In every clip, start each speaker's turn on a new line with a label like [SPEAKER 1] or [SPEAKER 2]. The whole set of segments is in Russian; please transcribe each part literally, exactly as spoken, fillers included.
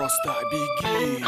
[SPEAKER 1] просто беги.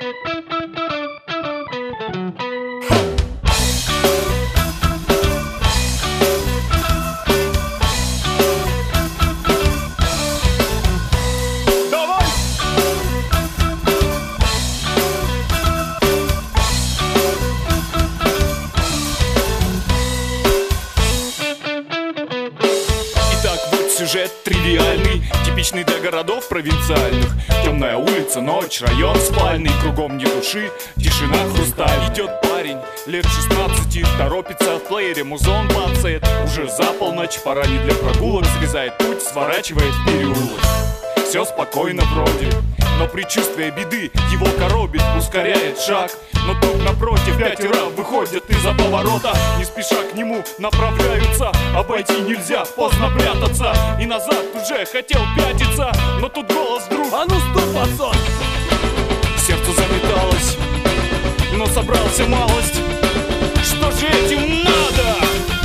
[SPEAKER 2] Сюжет тривиальный, типичный для городов провинциальных. Темная улица, ночь, район спальный, кругом ни души, тишина хрусталь. Идет парень, лет шестнадцати, торопится в плеере, музон бацает. Уже за полночь, пора не для прогулок, срезает путь, сворачивает в переулок. Все спокойно вроде, но предчувствие беды его коробит, ускоряет шаг. Но тут напротив пятеро выходят из-за поворота, не спеша к нему направляются. Обойти нельзя, поздно прятаться, и назад уже хотел пятиться. Но тут голос вдруг:
[SPEAKER 1] а ну стоп, пацан!
[SPEAKER 2] Сердце заметалось, но собрался малость. Что же этим надо?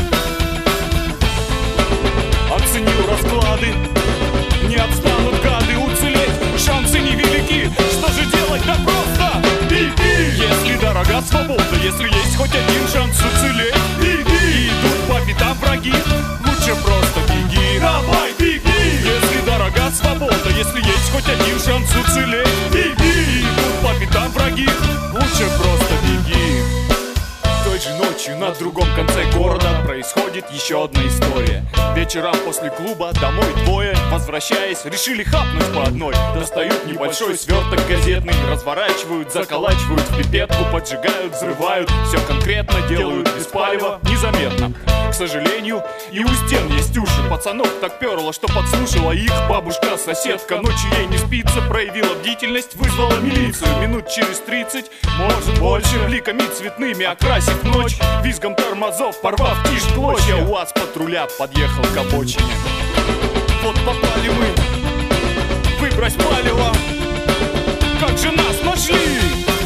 [SPEAKER 2] Оценил расклады, не отстанут гады, уцелеть шансы невелики. Что же делать? Да просто беги! Если дорога свобода, если есть хоть один шанс уцелеть, беги! Идут по пятам враги, лучше просто беги. Давай, беги! Если дорога свобода, если есть хоть один шанс уцелеть, беги! Идут по пятам враги, лучше просто беги. Той же ночью на другом конце города происходит еще одна история. Вечером после клуба домой двое, возвращаясь, решили хапнуть по одной. Достают небольшой сверток газетный, разворачивают, заколачивают в пипетку, поджигают, взрывают. Все конкретно делают без палева, незаметно. К сожалению, и у стен есть уши. Пацанов так перло, что подслушала их бабушка-соседка. Ночью ей не спится, проявила бдительность, вызвала милицию. Минут через тридцать, может больше, бликами цветными окрасив ночь, визгом тормозов порвав тишь клочья. УАЗ патруля подъехал к обочине. Вот попали мы, выбрось палево. Как же нас нашли?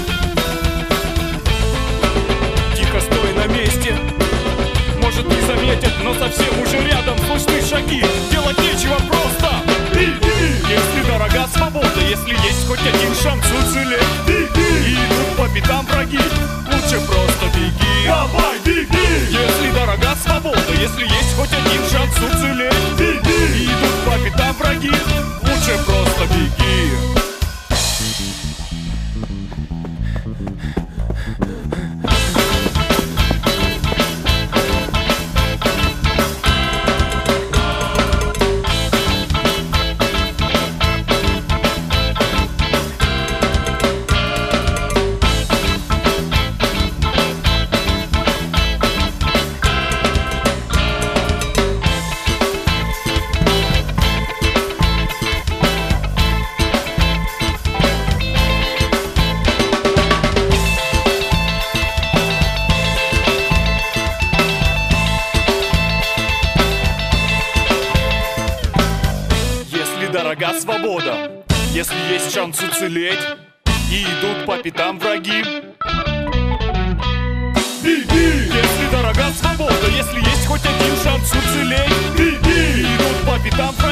[SPEAKER 2] Тихо стой на месте, может не заметят, но совсем уже рядом слышны шаги. Делать нечего, просто беги! Если дорога свобода, если есть хоть один шанс уцелеть, беги! И идут по пятам враги, лучше просто беги. Давай, беги! Если дорога свобода, если есть хоть один шанс уцелеть, беги! И идут по пятам враги, лучше просто беги. Дорога свобода, если есть шанс уцелеть, и идут по пятам враги, беги! Если дорога свобода, если есть хоть один шанс уцелеть, беги! И идут по пятам